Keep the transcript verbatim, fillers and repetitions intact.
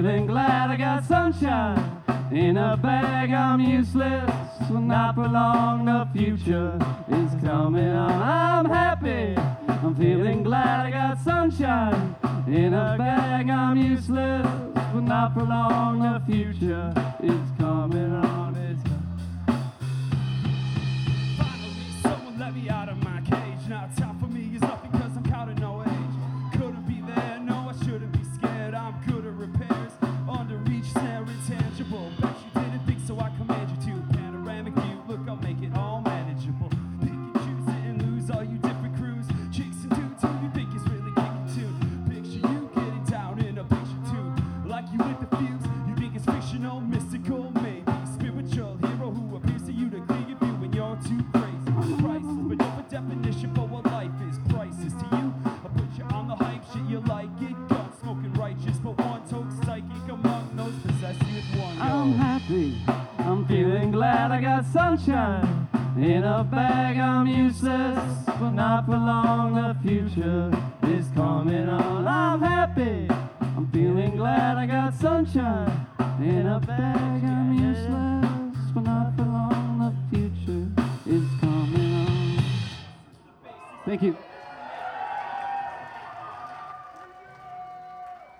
feeling glad I got sunshine in a bag. I'm useless, will not for long. The future is coming on. I'm happy, I'm feeling glad I got sunshine in a bag. I'm useless, will not for long. The future is coming on. It's Finally, someone let me out of my cage. Now time for me is nothing cause I'm counting no age. Couldn't be there, no, I shouldn't be scared. I'm good at repairs, under reach, snare, intangible. Bet you didn't think so, I command you to. Panoramic view, look, I'll make it all manageable. Pick and choose it and lose all you different crews. Chicks and dudes who you think is really kicking tune. Picture you getting down in a picture tube. Like you with the fuse, you think it's fictional, mystical, maybe spiritual hero who appears to you to clear your view when you're too crazy. Priceless, but no definition for what life is. Priceless to you. I put you on the hype shit, you like it. Gun smoking righteous, but one token psychic among those possessed you with one. I'm happy, I'm feeling glad I got sunshine in a bag. I'm useless, but not for long. The future is coming on. I'm happy, I'm feeling glad I got sunshine in a bag. I'm useless, but not for long. The future is coming on. Thank you.